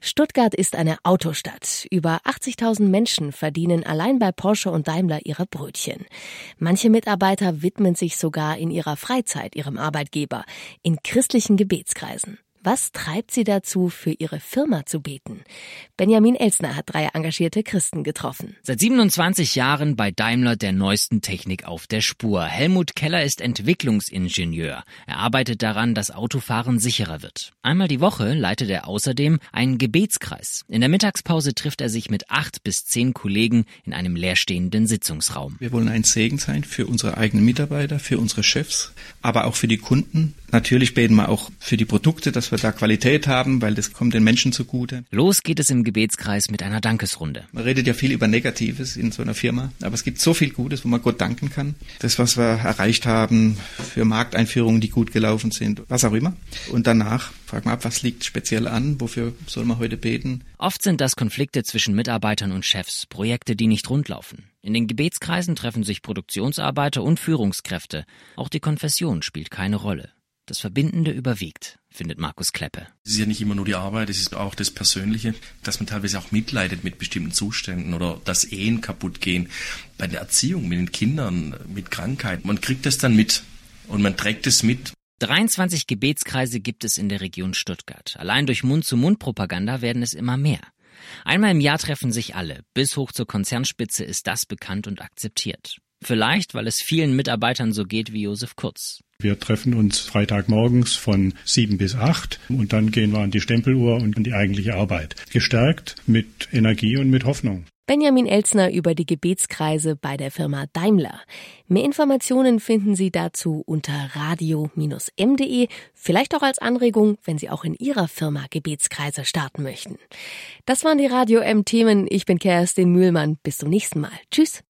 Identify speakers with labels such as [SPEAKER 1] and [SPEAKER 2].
[SPEAKER 1] Stuttgart ist eine Autostadt. Über 80.000 Menschen verdienen allein bei Porsche und Daimler ihre Brötchen. Manche Mitarbeiter widmen sich sogar in ihrer Freizeit ihrem Arbeitgeber, in christlichen Gebetskreisen. Was treibt sie dazu, für ihre Firma zu beten? Benjamin Elsner hat 3 engagierte Christen getroffen.
[SPEAKER 2] Seit 27 Jahren bei Daimler der neuesten Technik auf der Spur. Helmut Keller ist Entwicklungsingenieur. Er arbeitet daran, dass Autofahren sicherer wird. Einmal die Woche leitet er außerdem einen Gebetskreis. In der Mittagspause trifft er sich mit 8 bis 10 Kollegen in einem leerstehenden Sitzungsraum.
[SPEAKER 3] Wir wollen ein Segen sein für unsere eigenen Mitarbeiter, für unsere Chefs, aber auch für die Kunden. Natürlich beten wir auch für die Produkte, dass wir da Qualität haben, weil das kommt den Menschen zugute.
[SPEAKER 2] Los geht es im Gebetskreis mit einer Dankesrunde.
[SPEAKER 3] Man redet ja viel über Negatives in so einer Firma, aber es gibt so viel Gutes, wo man Gott danken kann. Das, was wir erreicht haben, für Markteinführungen, die gut gelaufen sind, was auch immer. Und danach fragen wir ab, was liegt speziell an, wofür soll man heute beten.
[SPEAKER 2] Oft sind das Konflikte zwischen Mitarbeitern und Chefs, Projekte, die nicht rundlaufen. In den Gebetskreisen treffen sich Produktionsarbeiter und Führungskräfte. Auch die Konfession spielt keine Rolle. Das Verbindende überwiegt, findet Markus Kleppe.
[SPEAKER 4] Es ist ja nicht immer nur die Arbeit, es ist auch das Persönliche, dass man teilweise auch mitleidet mit bestimmten Zuständen oder dass Ehen kaputt gehen. Bei der Erziehung mit den Kindern, mit Krankheit, man kriegt das dann mit und man trägt es mit.
[SPEAKER 2] 23 Gebetskreise gibt es in der Region Stuttgart. Allein durch Mund-zu-Mund-Propaganda werden es immer mehr. Einmal im Jahr treffen sich alle. Bis hoch zur Konzernspitze ist das bekannt und akzeptiert. Vielleicht, weil es vielen Mitarbeitern so geht wie Josef Kurz.
[SPEAKER 5] Wir treffen uns Freitagmorgens von 7 bis 8 und dann gehen wir an die Stempeluhr und an die eigentliche Arbeit. Gestärkt mit Energie und mit Hoffnung.
[SPEAKER 1] Benjamin Elsner über die Gebetskreise bei der Firma Daimler. Mehr Informationen finden Sie dazu unter radio-m.de, vielleicht auch als Anregung, wenn Sie auch in Ihrer Firma Gebetskreise starten möchten. Das waren die Radio-M-Themen. Ich bin Kerstin Mühlmann. Bis zum nächsten Mal. Tschüss.